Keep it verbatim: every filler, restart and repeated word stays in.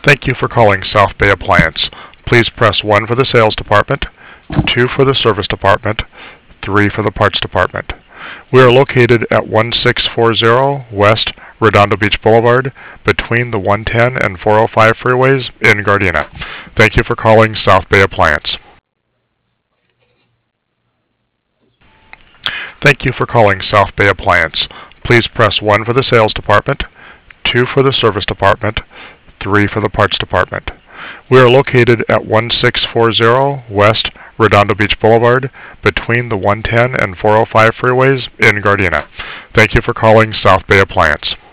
Thank you for calling South Bay Appliance. Please press one for the sales department, two for the service department, three for the parts department. We are located at one six four zero West Redondo Beach Boulevard between the one ten and four oh five freeways in Gardena. Thank you for calling South Bay Appliance. Thank you for calling South Bay Appliance. Please press one for the sales department, two for the service department, three for the parts department. We are located at one six four zero West Redondo Beach Boulevard between the one ten and four oh five freeways in Gardena. Thank you for calling South Bay Appliance.